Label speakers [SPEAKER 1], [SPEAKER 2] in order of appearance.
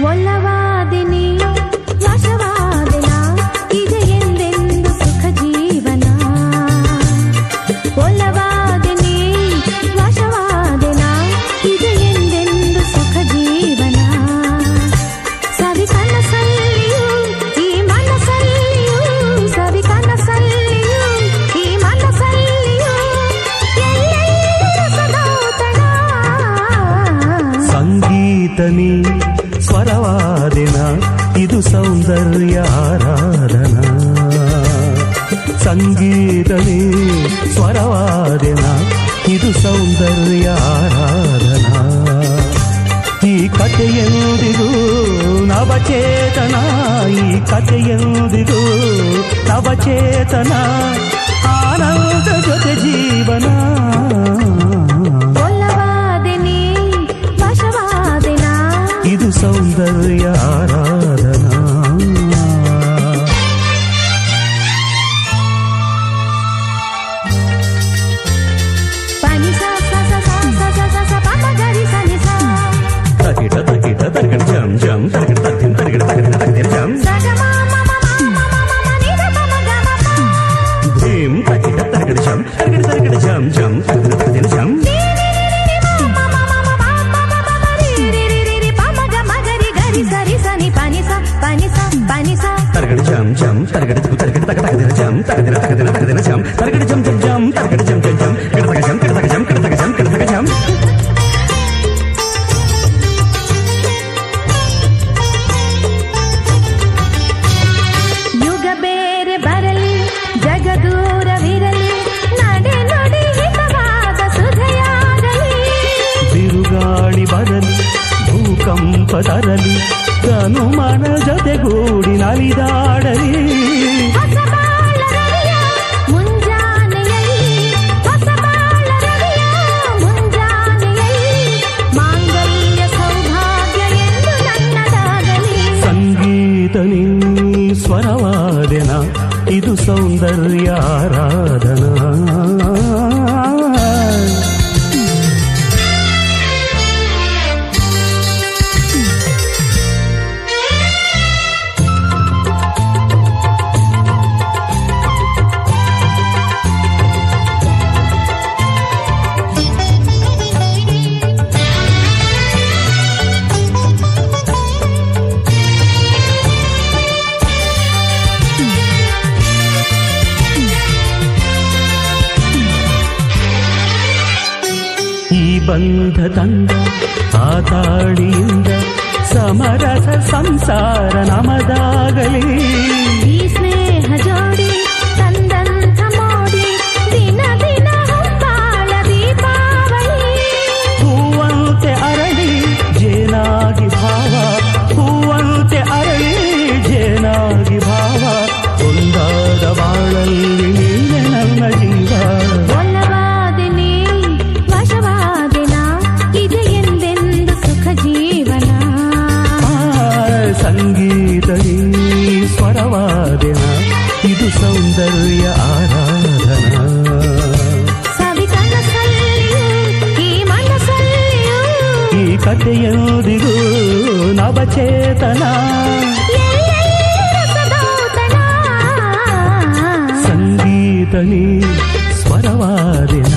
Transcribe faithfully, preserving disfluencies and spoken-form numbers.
[SPEAKER 1] ಒಲ್ಲವಾದಿನಿ ವಶವಾದಿನ ಇದೆ ಎಂದೆಂದು ಸುಖ ಜೀವನ. ಒಲ್ಲವಾದಿನಿ ವಶವಾದಿನ ಇದೆ ಎಂದೆಂದು ಸುಖ ಜೀವನ. ಸವಿ ಕನಸಲ್ಲಿಯೂ ಈ ಮನಸ್ಸಲ್ಲಿಯೂ ಸವಿ ಕನಸಲ್ಲಿಯೂ ಈ ಮನಸ್ಸಲ್ಲಿಯೂ ಎಲ್ಲೆಲ್ಲೂ ಸದಾತನ.
[SPEAKER 2] ಸಂಗೀತನಿ ಸ್ವರವಾದಿನ ಇದು ಸೌಂದರ್ಯ ಆರಾಧನಾ. ಸಂಗೀತನಿ ಸ್ವರವಾದಿನ ಇದು ಸೌಂದರ್ಯ ಆರಾಧನಾ. ಈ ಕಥೆಯೆಂದಿಗೂ ನವಚೇತನ, ಈ ಕಥೆಯೆಂದಿಗೂ ನವಚೇತನ, ಆನಂದ ಜೊತೆ ಜೀವನ.
[SPEAKER 1] ಒಲ್ಲವಾದಿನಿ ವಶವಾದಿನ
[SPEAKER 2] ಇದು ಸೌಂದರ್ಯ ಆರಾಧನಾ.
[SPEAKER 1] ಪನಿ ಸ ಸ ಸ ಸ ಸ ಸ ಸ ಸ ಪ ಮ ಗ ರಿ ಸ ನಿ ಸ.
[SPEAKER 2] ತಗಿಟ ತಗಿಟ ತಗಿಟ ಜಂ ಜಂ ತಗಿಟ ತಗಿಟ ತಗಿಟ ತಗಿಟ ತಗಿಟ ಜಂ
[SPEAKER 1] ಸ ಗ ಮ ಮ ಮ ಮ ಮ ಮ ಮ ಮ ನಿ ದ ಪ ಮ ಗ ಮ ಪ.
[SPEAKER 2] ಧೀಂ ತಗಿಟ ತಗಿಟ ಜಂ ತಗಿಟ ತಗಿಟ ಜಂ ಜಂ ತಗಿಟ ತಗಿಟ ಜಂ
[SPEAKER 1] ರಿ ರಿ ರಿ ರಿ ಮ ಮ ಮ ಮ ಮ ಮ ಪ ಪ ಪ ಪ ರಿ ರಿ ರಿ ರಿ ರಿ ಪ ಮ ಗ ಮ ಗ ರಿ ಗ ರಿ ಸ ರಿ ಸ ನಿ ಪ ನಿ ಸ ಪ ನಿ ಸ ಪ ನಿ ಸ.
[SPEAKER 2] ತಗಿಟ ಜಂ ಜಂ ತಗಿಟ ತಗಿಟ ತಗಿಟ ತಗಿಟ ಜಂ ತಗಿಟ ತಗಿಟ ತಗಿಟ ಜಂ ತಗಿಟ ಜಂ ಜಂ ಜಂ ತಗಿಟ ಜಂ ಜಂ ಜಂ ಕಿಡ ತಗಿಟ ಜಂ ಕಿಡ ತಗಿಟ ಜಂ ಕಿಡ ತಗಿಟ ಜಂ ಕಿಡ ತಗಿಟ ಜಂ.
[SPEAKER 1] ಯುಗ ಬೇರೆ ಬರಲಿ ಜಗ ದೂರವಿರಲಿ ನಡೆ ನುಡಿ ಹಿತವಾದ ಸುಧೆಯಾಗಲಿ.
[SPEAKER 2] ಬಿರುಗಾಳಿ ಬರಲಿ ಭೂಕಂಪ ತರಲಿ ತನುಮನ ಜೊತೆಗೂಡಿ ನಲಿದಾಡಲಿ.
[SPEAKER 1] ಹೊಸ ಬಾಳ ರವಿಯ ಮುಂಜಾನೆಯಲ್ಲಿ ಹೊಸ ಬಾಳ ರವಿಯ ಮುಂಜಾನೆಯಲ್ಲಿ ಮಾಂಗಲ್ಯ ಸೌಭಾಗ್ಯ ಎಂದು ನನ್ನದಾಗಲಿ.
[SPEAKER 2] ಸಂಗೀತನಿ ಸ್ವರವಾದನ ಇದು ಸೌಂದರ್ಯ ಆರಾಧನಾ. ಈ ಬಂಧ ತಂದ ಆ ತಾಳಿಯಿಂದ ಸಮರಸ ಸಂಸಾರ ನಮದಾಗಲಿ.
[SPEAKER 1] ಈ ಸ್ನೇಹ ಜೋಡಿ ತಂದಂಥ ಮೋಡಿ ದಿನ ದಿನ ಹೊಂಬಾಳ ದೀಪಾವಳಿ.
[SPEAKER 2] ಹೂವಂತೆ ಅರಳಿ ಜೇನಾಗಿ ಭಾವ, ಹೂವಂತೆ ಅರಳಿ ಜೇನಾಗಿ ಭಾವ, ಒಂದಾದ ಬಾಳಲ್ಲಿ ನೀನೆ ನನ್ನ ಜೀವ.
[SPEAKER 1] ಒಲ್ಲವಾದಿನಿ ವಶವಾದಿನ ಇದೆ ಎಂದೆಂದು ಸುಖ ಜೀವನ.
[SPEAKER 2] ಸಂಗೀತನಿ ಸ್ವರವಾದಿನ ಇದು ಸೌಂದರ್ಯ ಆರಾಧನಾ.
[SPEAKER 1] ಸವಿ ಕನಸಲ್ಲಿಯೂ ಈ ಮನಸ್ಸಲ್ಲಿಯೂ
[SPEAKER 2] ಈ ಕಥೆಯೆಂದಿಗೂ ನವಚೇತನ,
[SPEAKER 1] ಎಲ್ಲೆಲ್ಲೂ ಸದಾತನ.
[SPEAKER 2] ಸಂಗೀತನಿ ಸ್ವರವಾದಿನ